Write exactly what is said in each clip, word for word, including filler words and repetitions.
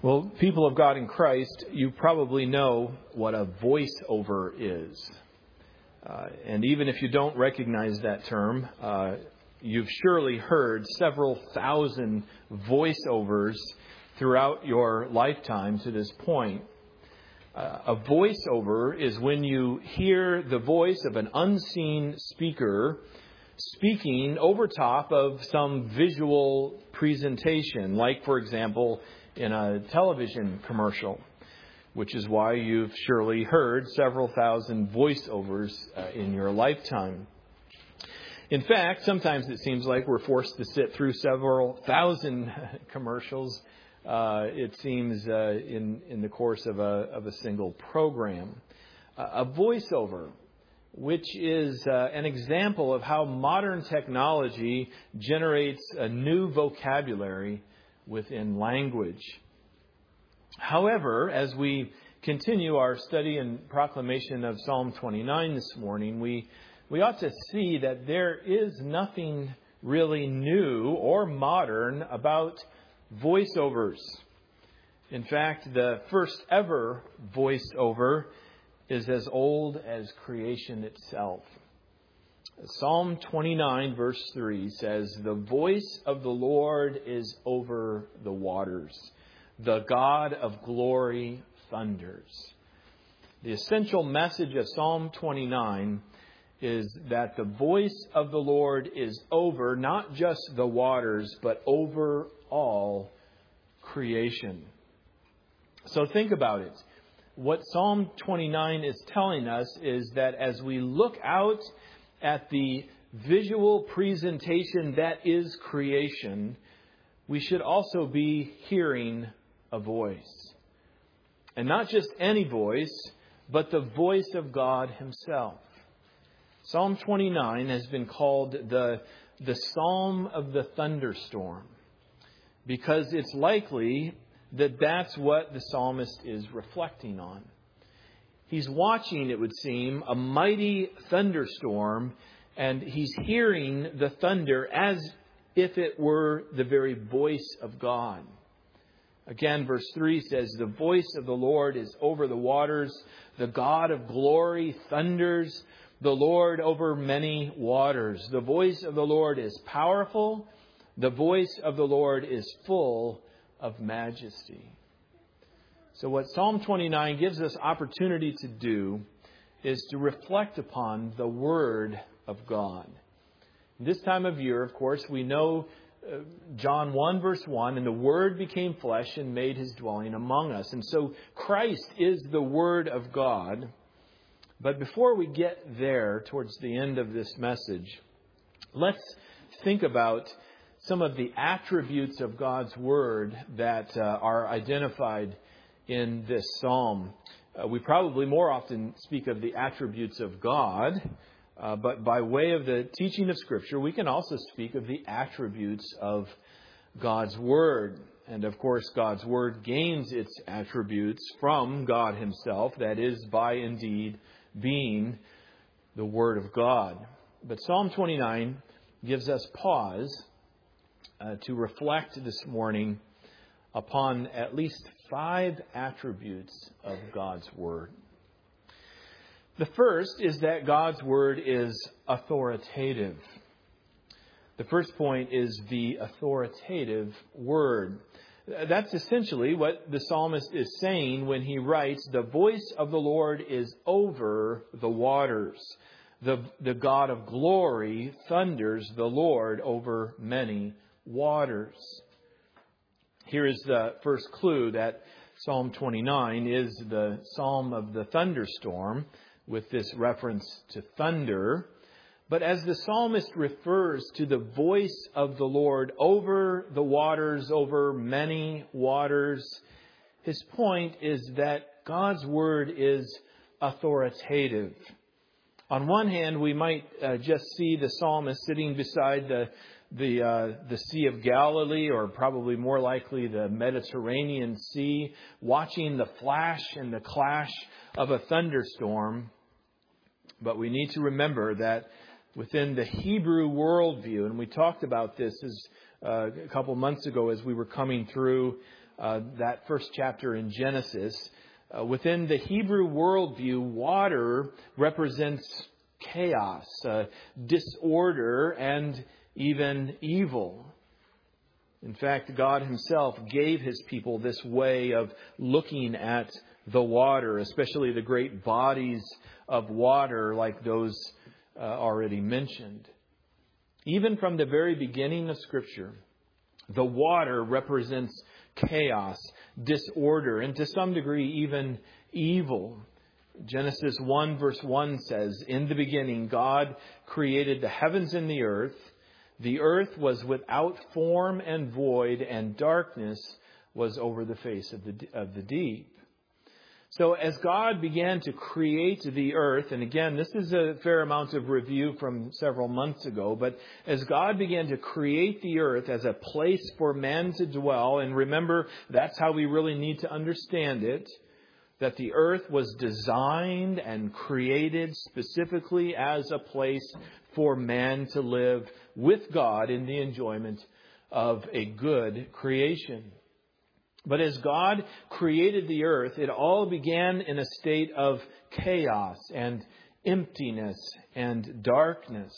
Well, people of God in Christ, you probably know what a voiceover is. Uh, and even if you don't recognize that term, uh, you've surely heard several thousand voiceovers throughout your lifetime to this point. Uh, a voiceover is when you hear the voice of an unseen speaker speaking over top of some visual presentation, like, for example, in a television commercial, which is why you've surely heard several thousand voiceovers uh, in your lifetime. In fact, sometimes it seems like we're forced to sit through several thousand commercials, uh, it seems, uh, in, in the course of a, of a single program. Uh, a voiceover, which is uh, an example of how modern technology generates a new vocabulary within language. However, as we continue our study and proclamation of Psalm twenty-nine this morning, we we ought to see that there is nothing really new or modern about voiceovers. In fact, the first ever voiceover is as old as creation itself. Psalm twenty-nine verse three says, "The voice of the Lord is over the waters. The God of glory thunders." The essential message of Psalm twenty-nine is that the voice of the Lord is over not just the waters, but over all creation. So think about it. What Psalm twenty-nine is telling us is that as we look out at the visual presentation that is creation, we should also be hearing a voice. And not just any voice, but the voice of God Himself. Psalm twenty-nine has been called the, the Psalm of the Thunderstorm, because it's likely that that's what the psalmist is reflecting on. He's watching, it would seem, a mighty thunderstorm, and he's hearing the thunder as if it were the very voice of God. Again, verse three says, "The voice of the Lord is over the waters. The God of glory thunders. The Lord over many waters. The voice of the Lord is powerful. The voice of the Lord is full of majesty." So what Psalm twenty-nine gives us opportunity to do is to reflect upon the Word of God. This time of year, of course, we know uh, John one verse one, "And the Word became flesh and made His dwelling among us." And so Christ is the Word of God. But before we get there towards the end of this message, let's think about some of the attributes of God's Word that uh, are identified in this psalm. Uh, we probably more often speak of the attributes of God, uh, but by way of the teaching of Scripture, we can also speak of the attributes of God's Word. And of course, God's Word gains its attributes from God Himself, that is, by indeed being the Word of God. But Psalm twenty-nine gives us pause Uh, to reflect this morning upon at least five attributes of God's Word. The first is that God's Word is authoritative. The first point is the authoritative Word. That's essentially what the psalmist is saying when he writes, "The voice of the Lord is over the waters. The, the God of glory thunders, the Lord over many waters." Here is the first clue that Psalm twenty-nine is the Psalm of the thunderstorm, with this reference to thunder. But as the psalmist refers to the voice of the Lord over the waters, over many waters, his point is that God's Word is authoritative. On one hand, we might uh, just see the psalmist sitting beside the the uh, the Sea of Galilee, or probably more likely the Mediterranean Sea, watching the flash and the clash of a thunderstorm. But we need to remember that within the Hebrew worldview, and we talked about this as, uh, a couple months ago as we were coming through uh, that first chapter in Genesis, uh, within the Hebrew worldview, water represents chaos, uh, disorder, and even evil. In fact, God himself gave his people this way of looking at the water, especially the great bodies of water like those uh, already mentioned. Even from the very beginning of Scripture, the water represents chaos, disorder, and to some degree even evil. Genesis one verse one says, "In the beginning God created the heavens and the earth. The earth was without form and void, and darkness was over the face of the of the deep." So as God began to create the earth, and again, this is a fair amount of review from several months ago, but as God began to create the earth as a place for man to dwell, and remember, that's how we really need to understand it, that the earth was designed and created specifically as a place for man to live with God in the enjoyment of a good creation. But as God created the earth, it all began in a state of chaos and emptiness and darkness.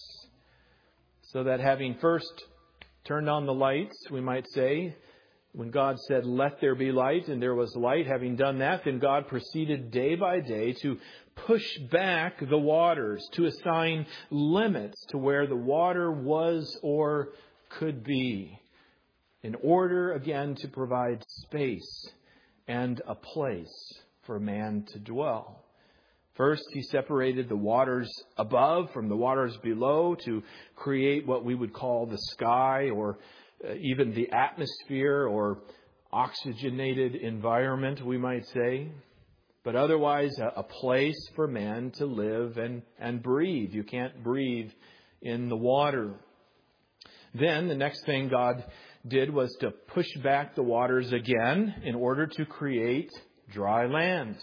So that having first turned on the lights, we might say, when God said, "Let there be light," and there was light, having done that, then God proceeded day by day to push back the waters, to assign limits to where the water was or could be, in order, again, to provide space and a place for man to dwell. First, he separated the waters above from the waters below to create what we would call the sky, or uh, even the atmosphere, or oxygenated environment, we might say. But otherwise, a, a place for man to live and, and breathe. You can't breathe in the water. Then, the next thing God did was to push back the waters again in order to create dry land.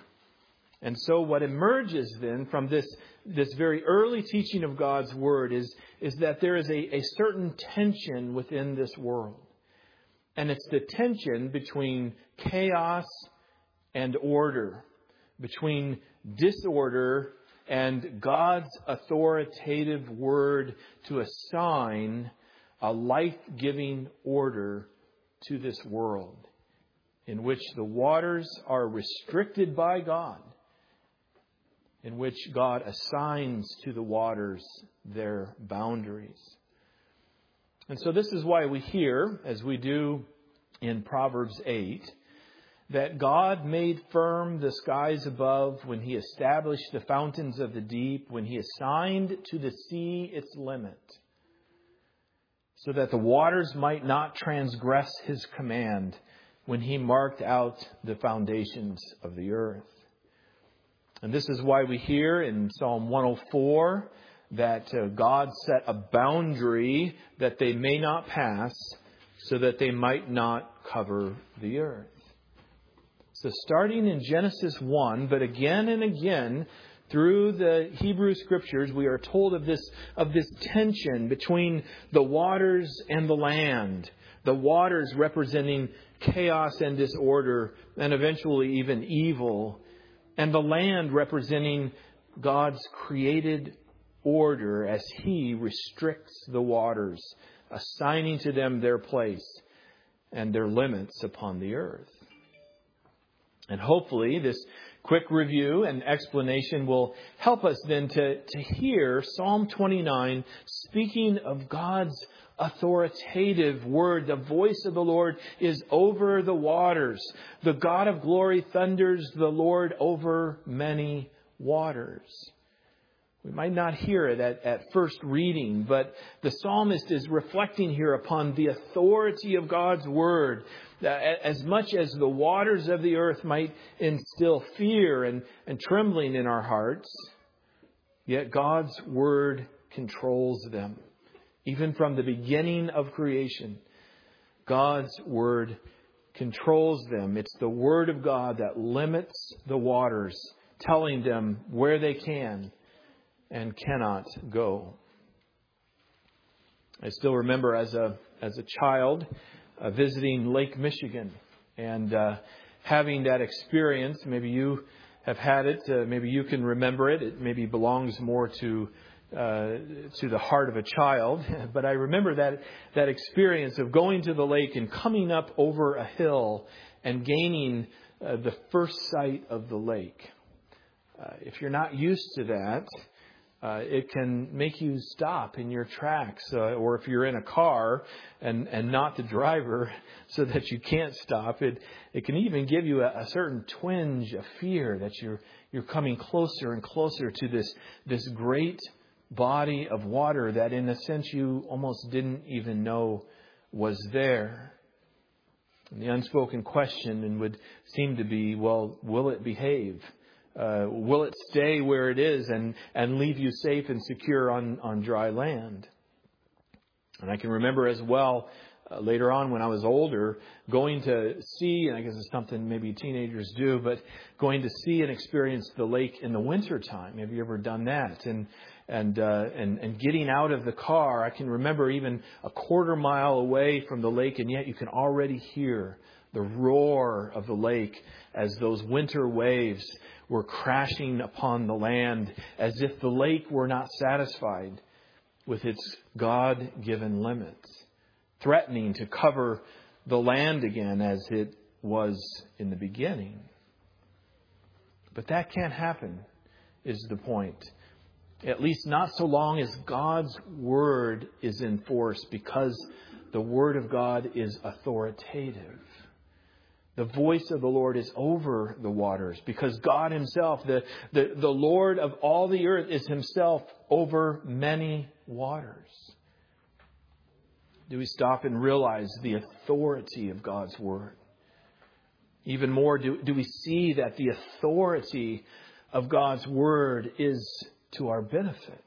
And so what emerges then from this, this very early teaching of God's Word is, is that there is a, a certain tension within this world. And it's the tension between chaos and order, between disorder and God's authoritative Word to assign a life-giving order to this world, in which the waters are restricted by God, in which God assigns to the waters their boundaries. And so this is why we hear, as we do in Proverbs eight, that God made firm the skies above when he established the fountains of the deep, when he assigned to the sea its limit, so that the waters might not transgress his command when he marked out the foundations of the earth. And this is why we hear in Psalm one oh four that uh, God set a boundary that they may not pass, so that they might not cover the earth. So starting in Genesis one, but again and again through the Hebrew Scriptures, we are told of this, of this tension between the waters and the land. The waters representing chaos and disorder, and eventually even evil. And the land representing God's created order as he restricts the waters, assigning to them their place and their limits upon the earth. And hopefully this quick review and explanation will help us then to, to hear Psalm twenty-nine speaking of God's authoritative word. The voice of the Lord is over the waters. The God of glory thunders, the Lord over many waters. We might not hear it at, at first reading, but the psalmist is reflecting here upon the authority of God's word. As much as the waters of the earth might instill fear and, and trembling in our hearts, yet God's word controls them. Even from the beginning of creation, God's word controls them. It's the word of God that limits the waters, telling them where they can and cannot go. I still remember as a as a child uh, visiting Lake Michigan And uh, having that experience, maybe you have had it, uh, maybe you can remember it. It maybe belongs more to uh, to the heart of a child. But I remember that that experience of going to the lake and coming up over a hill and gaining uh, the first sight of the lake. Uh, if you're not used to that, Uh, it can make you stop in your tracks, uh, or if you're in a car and, and not the driver, so that you can't stop. It it can even give you a, a certain twinge of fear that you're you're coming closer and closer to this this great body of water that, in a sense, you almost didn't even know was there. And the unspoken question would seem to be, well, will it behave? Uh, will it stay where it is and, and leave you safe and secure on, on dry land? And I can remember as well, uh, later on when I was older, going to see, and I guess it's something maybe teenagers do, but going to see and experience the lake in the wintertime. Have you ever done that? And and, uh, and and getting out of the car, I can remember even a quarter mile away from the lake, and yet you can already hear the roar of the lake as those winter waves were crashing upon the land, as if the lake were not satisfied with its God-given limits, threatening to cover the land again as it was in the beginning. But that can't happen, is the point. At least not so long as God's Word is in force, because the Word of God is authoritative. The voice of the Lord is over the waters, because God Himself, the, the, the Lord of all the earth, is Himself over many waters. Do we stop and realize the authority of God's Word? Even more, do, do we see that the authority of God's Word is to our benefit?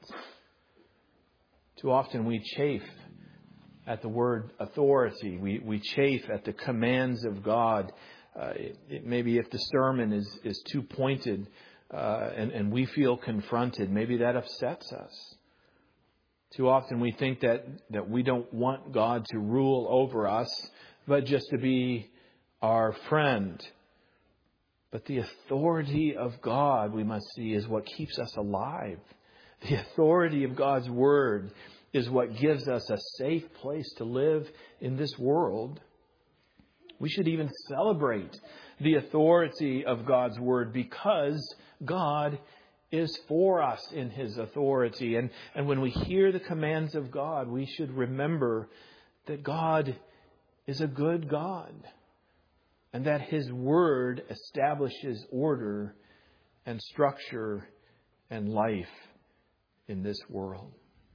Too often we chafe at the word authority. We we chafe at the commands of God. Uh, it, it, maybe if the sermon is, is too pointed uh, and, and we feel confronted, maybe that upsets us. Too often we think that, that we don't want God to rule over us, but just to be our friend. But the authority of God, we must see, is what keeps us alive. The authority of God's Word is what gives us a safe place to live in this world. We should even celebrate the authority of God's Word, because God is for us in His authority. And, and when we hear the commands of God, we should remember that God is a good God, and that His Word establishes order and structure and life in this world.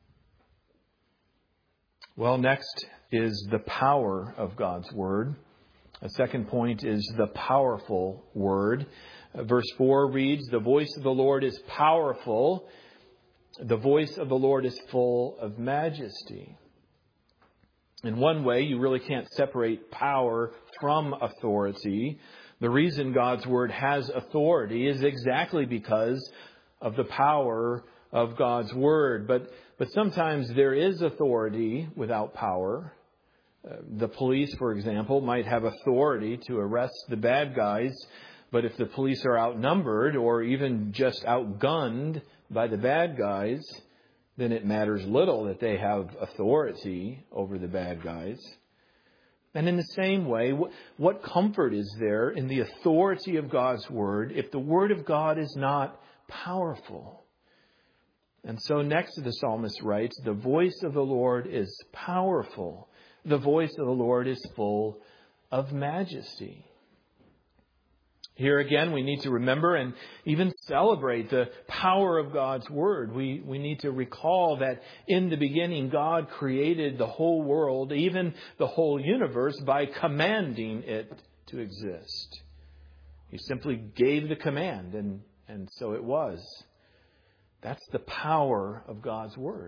Well, next is the power of God's Word. A second point is the powerful Word. Verse four reads, "The voice of the Lord is powerful. The voice of the Lord is full of majesty." In one way, you really can't separate power from authority. The reason God's Word has authority is exactly because of the power of God's Word. But but sometimes there is authority without power. Uh, the police, for example, might have authority to arrest the bad guys, but if the police are outnumbered or even just outgunned by the bad guys, then it matters little that they have authority over the bad guys. And in the same way, what, what comfort is there in the authority of God's Word if the Word of God is not powerful? And so next the psalmist writes, "The voice of the Lord is powerful. The voice of the Lord is full of majesty." Here again, we need to remember and even celebrate the power of God's Word. We, we need to recall that in the beginning, God created the whole world, even the whole universe, by commanding it to exist. He simply gave the command, and, and so it was. That's the power of God's Word.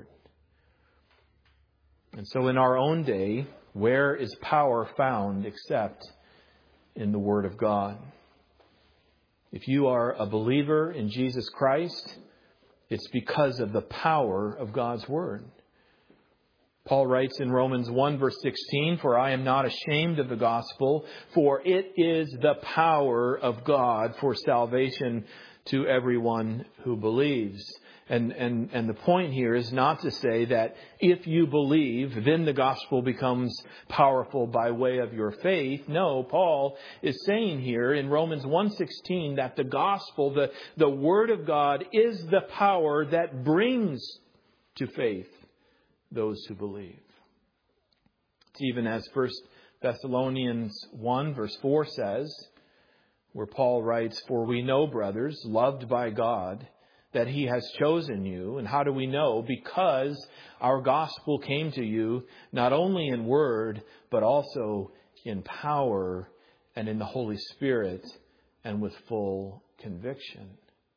And so in our own day, where is power found except in the Word of God? If you are a believer in Jesus Christ, it's because of the power of God's Word. Paul writes in Romans one verse sixteen, "For I am not ashamed of the gospel, for it is the power of God for salvation to everyone who believes." And, and, and the point here is not to say that if you believe, then the gospel becomes powerful by way of your faith. No, Paul is saying here in Romans one sixteen that the gospel, the, the word of God, is the power that brings to faith those who believe. It's even as First Thessalonians one verse four says, where Paul writes, "For we know, brothers, loved by God, that He has chosen you." And how do we know? Because our gospel came to you not only in word, but also in power and in the Holy Spirit and with full conviction.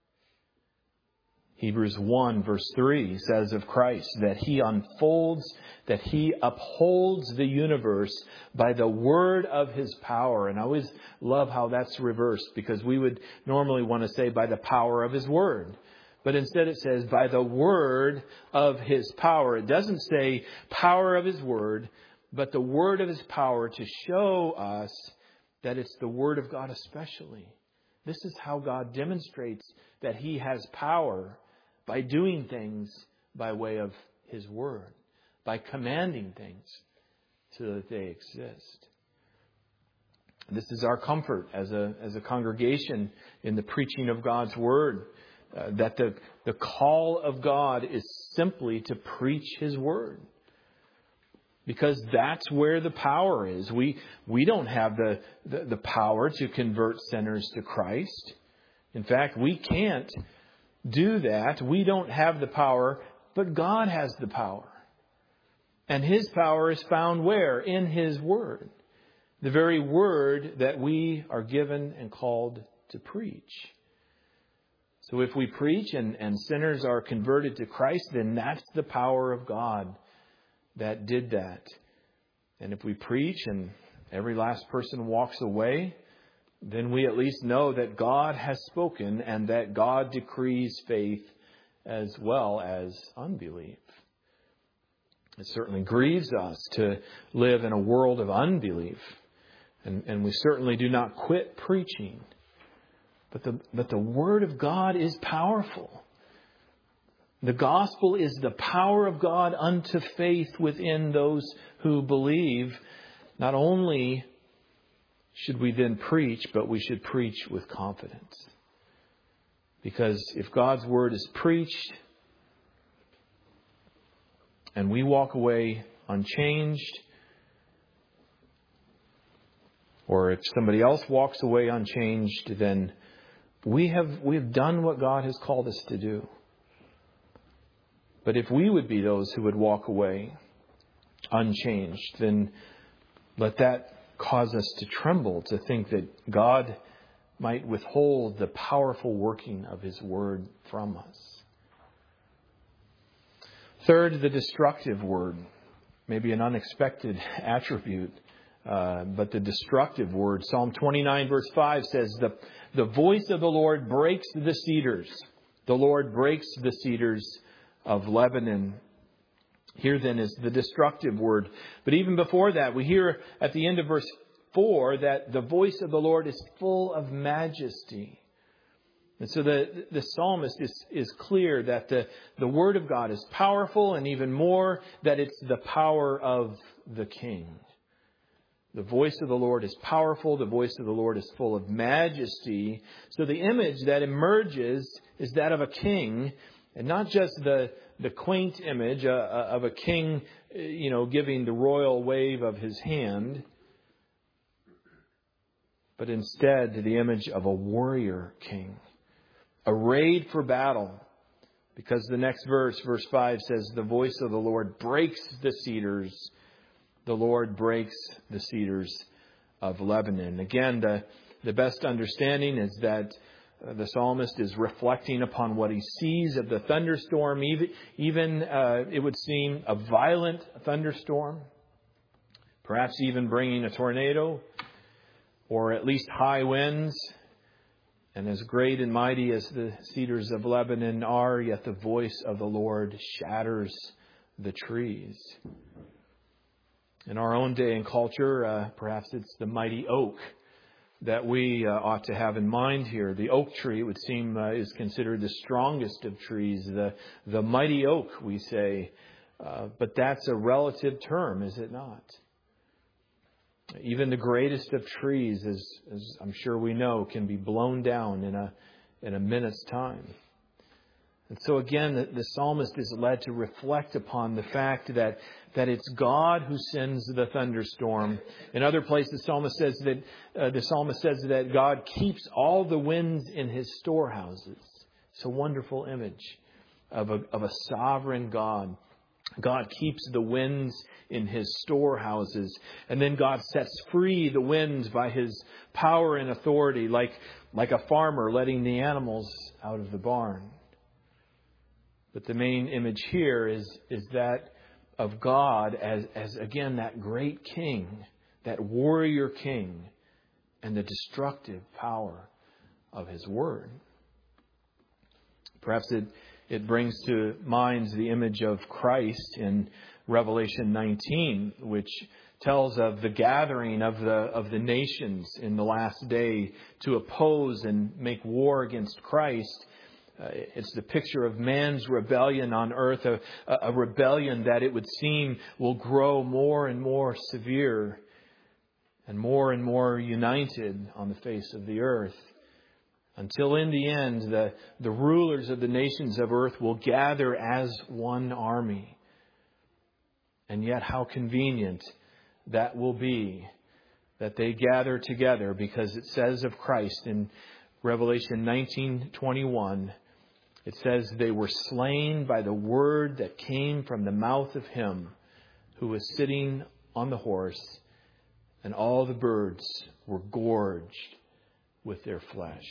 Hebrews one verse three says of Christ that He unfolds, that He upholds the universe by the word of His power. And I always love how that's reversed, because we would normally want to say by the power of His word. But instead it says by the word of His power. It doesn't say power of His word, but the word of His power, to show us that it's the word of God especially. This is how God demonstrates that He has power, by doing things by way of His word, by commanding things so that they exist. This is our comfort as a as a congregation in the preaching of God's word, uh, that the, the call of God is simply to preach His word. Because that's where the power is. We we don't have the, the, the power to convert sinners to Christ. In fact, we can't do that. We don't have the power, but God has the power. And His power is found where? In His word. The very word that we are given and called to preach. So if we preach and, and sinners are converted to Christ, then that's the power of God that did that. And if we preach and every last person walks away, then we at least know that God has spoken and that God decrees faith as well as unbelief. It certainly grieves us to live in a world of unbelief. And, and we certainly do not quit preaching. But the, but the Word of God is powerful. The gospel is the power of God unto faith within those who believe. Not only should we then preach, but we should preach with confidence. Because if God's word is preached and we walk away unchanged, or if somebody else walks away unchanged, then we have we have done what God has called us to do. But if we would be those who would walk away unchanged, then let that cause us to tremble, to think that God might withhold the powerful working of His word from us. Third, the destructive word. Maybe an unexpected attribute, uh, but the destructive word. Psalm twenty-nine verse five says, the, the voice of the Lord breaks the cedars. The Lord breaks the cedars of Lebanon. Here then is the destructive word. But even before that, we hear at the end of verse four that the voice of the Lord is full of majesty. And so the, the psalmist is, is clear that the, the word of God is powerful, and even more that it's the power of the King. The voice of the Lord is powerful. The voice of the Lord is full of majesty. So the image that emerges is that of a king. And not just the, the quaint image uh, of a king, you know, giving the royal wave of his hand, but instead the image of a warrior king, arrayed for battle. Because the next verse, verse five, says, the voice of the Lord breaks the cedars. The Lord breaks the cedars of Lebanon. Again, the, the best understanding is that the psalmist is reflecting upon what he sees of the thunderstorm, even, even uh, it would seem a violent thunderstorm, perhaps even bringing a tornado, or at least high winds. And as great and mighty as the cedars of Lebanon are, yet the voice of the Lord shatters the trees. In our own day and culture, uh, perhaps it's the mighty oak that we uh, ought to have in mind here. The oak tree, it would seem, uh, is considered the strongest of trees. The, the mighty oak, we say. Uh, but that's a relative term, is it not? Even the greatest of trees, as, as I'm sure we know, can be blown down in a in a minute's time. And so again, the, the psalmist is led to reflect upon the fact that that it's God who sends the thunderstorm. In other places, the psalmist says that uh, the psalmist says that God keeps all the winds in His storehouses. It's a wonderful image of a of a sovereign God. God keeps the winds in His storehouses. And then God sets free the winds by His power and authority, like, like a farmer letting the animals out of the barn. But the main image here is, is that of God as, as, again, that great king, that warrior king, and the destructive power of His word. Perhaps it It brings to mind the image of Christ in Revelation nineteen, which tells of the gathering of the of the nations in the last day to oppose and make war against Christ. Uh, it's the picture of man's rebellion on earth, a, a rebellion that it would seem will grow more and more severe and more and more united on the face of the earth. Until in the end, the, the rulers of the nations of earth will gather as one army. And yet how convenient that will be that they gather together, because it says of Christ in Revelation nineteen twenty-one, it says they were slain by the word that came from the mouth of Him who was sitting on the horse, and all the birds were gorged with their flesh.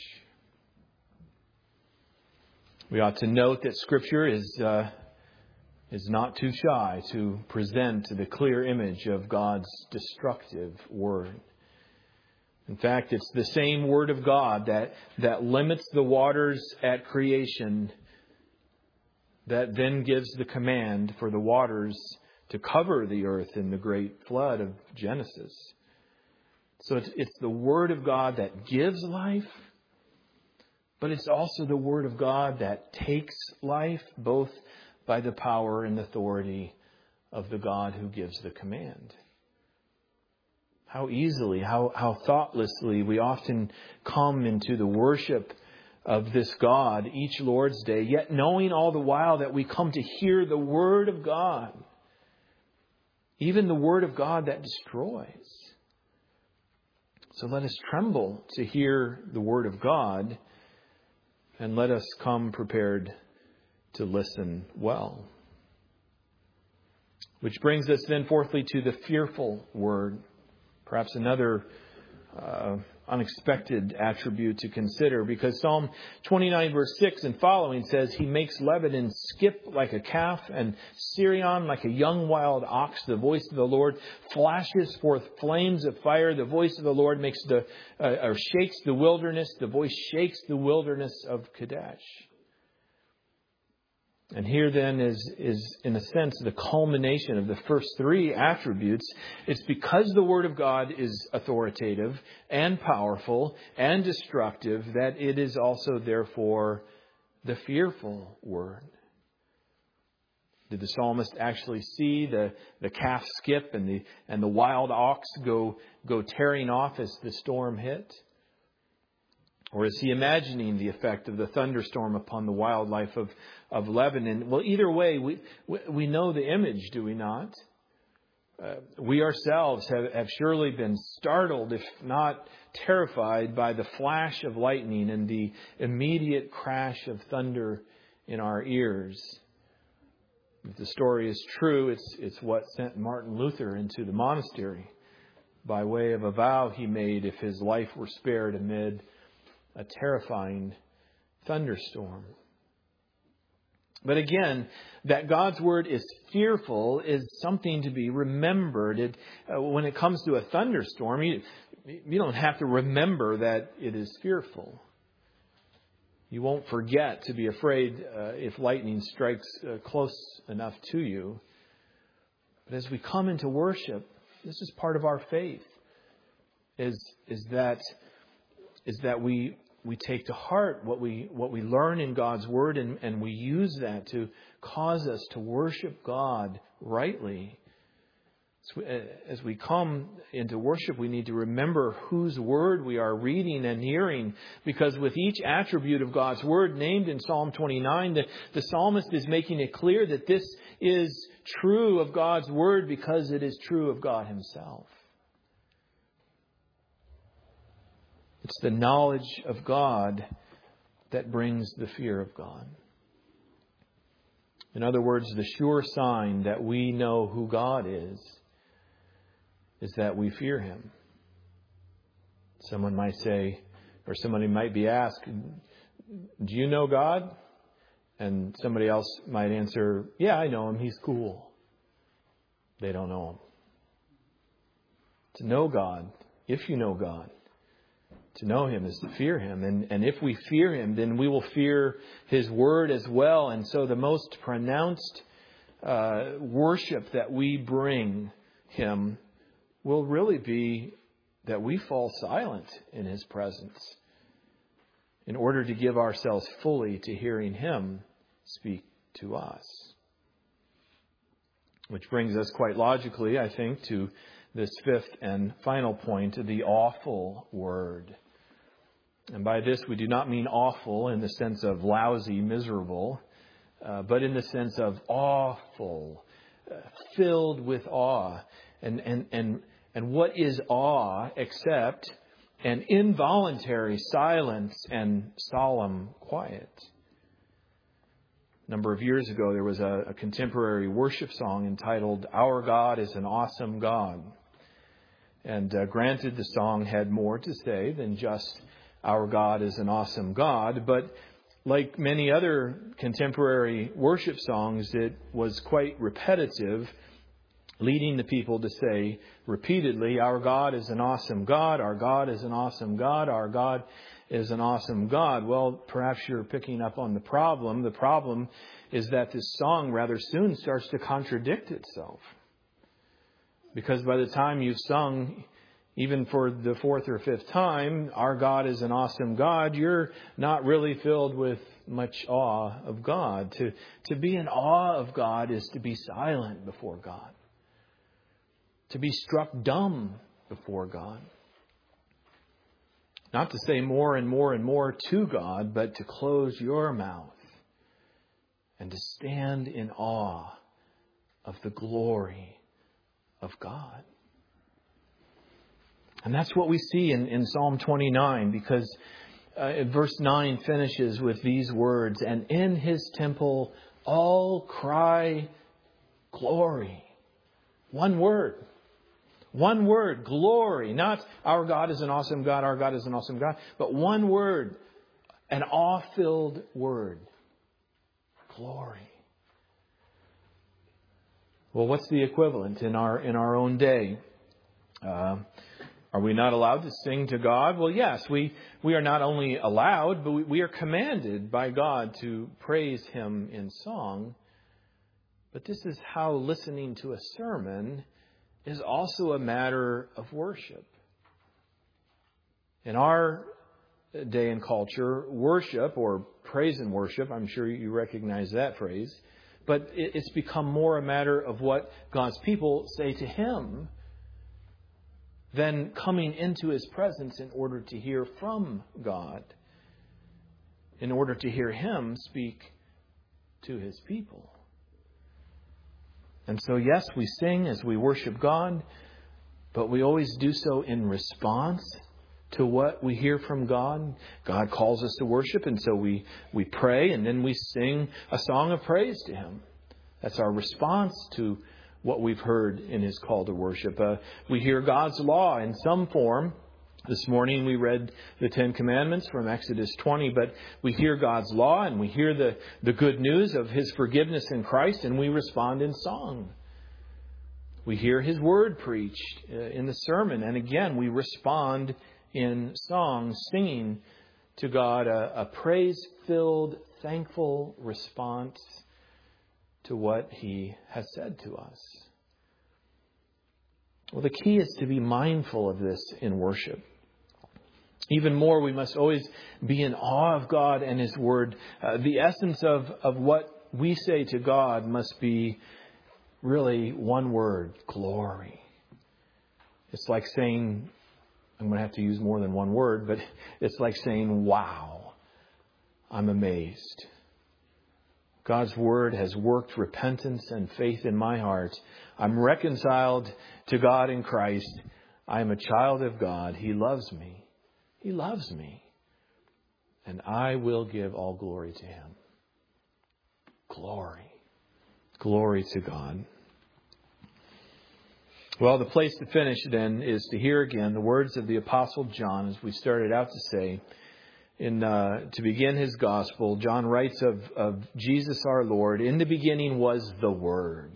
We ought to note that Scripture is uh, is not too shy to present the clear image of God's destructive word. In fact, it's the same word of God that, that limits the waters at creation, that then gives the command for the waters to cover the earth in the great flood of Genesis. So it's, it's the word of God that gives life, but it's also the word of God that takes life, both by the power and authority of the God who gives the command. How easily, how, how thoughtlessly we often come into the worship of this God each Lord's Day, yet knowing all the while that we come to hear the word of God, even the word of God that destroys. So let us tremble to hear the word of God, and let us come prepared to listen well. Which brings us then fourthly to the fearful word. Perhaps another uh, unexpected attribute to consider, because Psalm twenty-nine verse six and following says, He makes Lebanon skip like a calf and Sirion like a young wild ox. The voice of the Lord flashes forth flames of fire. The voice of the Lord makes the uh, or shakes the wilderness. The voice shakes the wilderness of Kadesh. And here then is, is, in a sense, the culmination of the first three attributes. It's because the Word of God is authoritative and powerful and destructive that it is also, therefore, the fearful Word. Did the psalmist actually see the, the calf skip and the and the wild ox go, go tearing off as the storm hit? Or is he imagining the effect of the thunderstorm upon the wildlife of, of Lebanon? Well, either way, we, we know the image, do we not? Uh, we ourselves have, have surely been startled, if not terrified, by the flash of lightning and the immediate crash of thunder in our ears. If the story is true, it's, it's what sent Martin Luther into the monastery by way of a vow he made if his life were spared amid a terrifying thunderstorm. But again, that God's word is fearful is something to be remembered. It, uh, when it comes to a thunderstorm, you, you don't have to remember that it is fearful. You won't forget to be afraid uh, if lightning strikes uh, close enough to you. But as we come into worship, this is part of our faith, is, is that, is that we, we take to heart what we, what we learn in God's Word, and, and we use that to cause us to worship God rightly. So as we come into worship, we need to remember whose Word we are reading and hearing, because with each attribute of God's Word named in Psalm twenty-nine, the, the psalmist is making it clear that this is true of God's Word because it is true of God Himself. It's the knowledge of God that brings the fear of God. In other words, the sure sign that we know who God is, is that we fear Him. Someone might say, or somebody might be asked, do you know God? And somebody else might answer, yeah, I know Him. He's cool. They don't know Him. To know God, if you know God, to know Him is to fear Him. And, and if we fear Him, then we will fear His Word as well. And so the most pronounced uh, worship that we bring Him will really be that we fall silent in His presence in order to give ourselves fully to hearing Him speak to us. Which brings us quite logically, I think, to this fifth and final point, the awful word. And by this we do not mean awful in the sense of lousy, miserable, uh, but in the sense of awful, uh, filled with awe. And, and, and, and what is awe except an involuntary silence and solemn quiet? A number of years ago, there was a, a contemporary worship song entitled, "Our God is an Awesome God." And uh, granted, the song had more to say than just, "Our God is an awesome God." But like many other contemporary worship songs, it was quite repetitive, leading the people to say repeatedly, "Our God is an awesome God, our God is an awesome God, our God is an awesome God." Well, perhaps you're picking up on the problem. The problem is that this song rather soon starts to contradict itself. Because by the time you've sung, even for the fourth or fifth time, "Our God is an awesome God," you're not really filled with much awe of God. To, to be in awe of God is to be silent before God. To be struck dumb before God. Not to say more and more and more to God, but to close your mouth and to stand in awe of the glory of God. And that's what we see in, in Psalm twenty-nine, because uh, verse nine finishes with these words, "And in His temple all cry glory." One word. One word, glory. Not "Our God is an awesome God, our God is an awesome God," but one word, an awe-filled word. Glory. Well, what's the equivalent in our in our own day? Uh, are we not allowed to sing to God? Well, yes, we, we are not only allowed, but we, we are commanded by God to praise Him in song. But this is how listening to a sermon is also a matter of worship. In our day and culture, worship, or praise and worship, I'm sure you recognize that phrase, but it's become more a matter of what God's people say to Him than coming into His presence in order to hear from God, in order to hear Him speak to His people. And so, yes, we sing as we worship God, but we always do so in response to what we hear from God. God calls us to worship, and so we, we pray, and then we sing a song of praise to Him. That's our response to what we've heard in His call to worship. Uh, we hear God's law in some form. This morning we read the Ten Commandments from Exodus twenty, but we hear God's law and we hear the, the good news of His forgiveness in Christ, and we respond in song. We hear His word preached uh, in the sermon, and again we respond in song, singing to God a, a praise-filled, thankful response to what He has said to us. Well, the key is to be mindful of this in worship. Even more, we must always be in awe of God and His Word. Uh, the essence of, of what we say to God must be really one word: glory. It's like saying, I'm going to have to use more than one word, but it's like saying, wow, I'm amazed. God's Word has worked repentance and faith in my heart. I'm reconciled to God in Christ. I am a child of God. He loves me. He loves me. And I will give all glory to Him. Glory. Glory to God. Well, the place to finish then is to hear again the words of the Apostle John, as we started out to say. In uh, to begin his gospel, John writes of, of Jesus our Lord, in the beginning was the Word.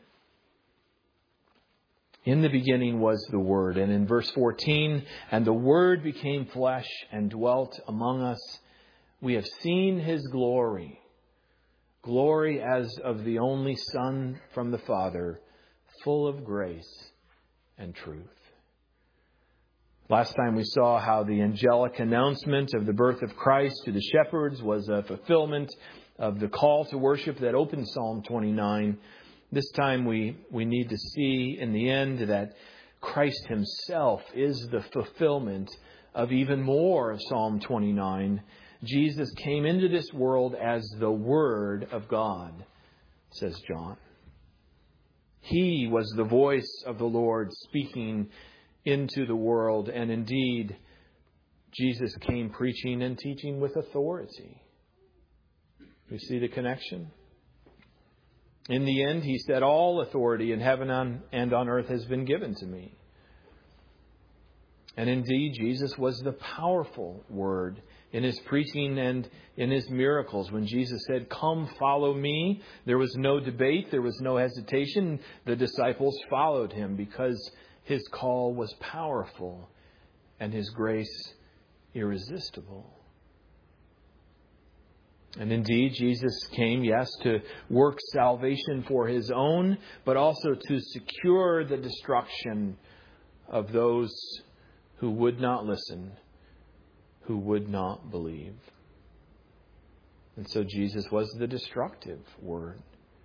In the beginning was the Word. And in verse fourteen, and the Word became flesh and dwelt among us. We have seen His glory. Glory as of the only Son from the Father, full of grace and truth. Last time we saw how the angelic announcement of the birth of Christ to the shepherds was a fulfillment of the call to worship that opened Psalm twenty-nine. This time we, we need to see in the end that Christ Himself is the fulfillment of even more of Psalm twenty-nine. Jesus came into this world as the Word of God, says John. He was the voice of the Lord speaking into the world. And indeed, Jesus came preaching and teaching with authority. You see the connection? In the end, He said, all authority in heaven and on earth has been given to me. And indeed, Jesus was the powerful Word in His preaching and in His miracles. When Jesus said, come, follow me, there was no debate, there was no hesitation. The disciples followed Him because His call was powerful and His grace irresistible. And indeed, Jesus came, yes, to work salvation for His own, but also to secure the destruction of those who would not listen, who would not believe. And so Jesus was the destructive Word.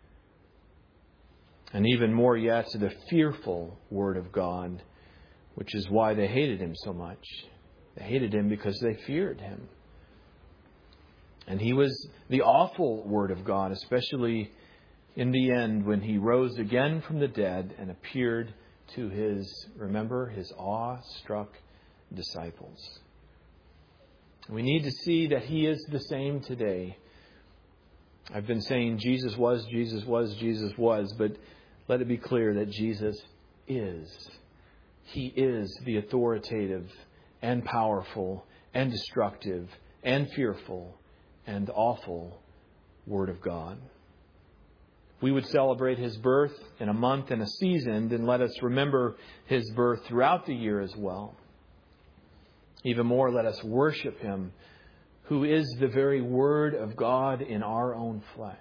And even more yet, the fearful Word of God, which is why they hated Him so much. They hated Him because they feared Him. And He was the awful Word of God, especially in the end when He rose again from the dead and appeared to His, remember, His awe-struck disciples. We need to see that He is the same today. I've been saying Jesus was, Jesus was, Jesus was, but let it be clear that Jesus is. He is the authoritative and powerful and destructive and fearful and awful Word of God. We would celebrate His birth in a month and a season, then let us remember His birth throughout the year as well. Even more, let us worship Him, who is the very Word of God in our own flesh.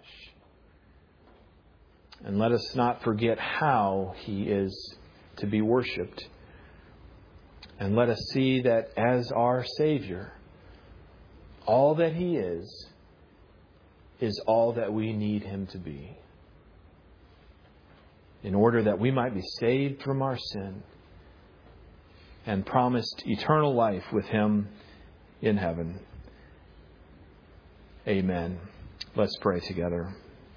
And let us not forget how He is to be worshipped. And let us see that as our Savior, all that He is, is all that we need Him to be, in order that we might be saved from our sin and promised eternal life with Him in heaven. Amen. Let's pray together.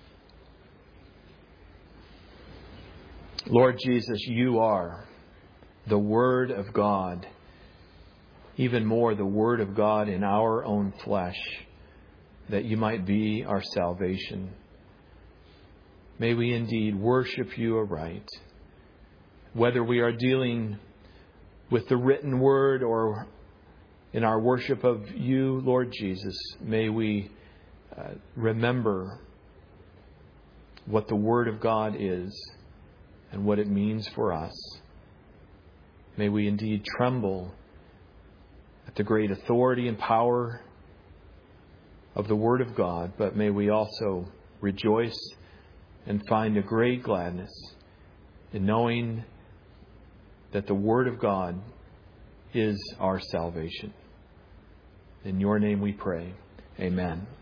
Lord Jesus, You are the Word of God, even more the Word of God in our own flesh, that You might be our salvation. May we indeed worship You aright. Whether we are dealing with the written Word or in our worship of You, Lord Jesus, may we uh, remember what the Word of God is and what it means for us. May we indeed tremble at the great authority and power of the Word of God, but may we also rejoice and find a great gladness in knowing that the Word of God is our salvation. In your name we pray. Amen.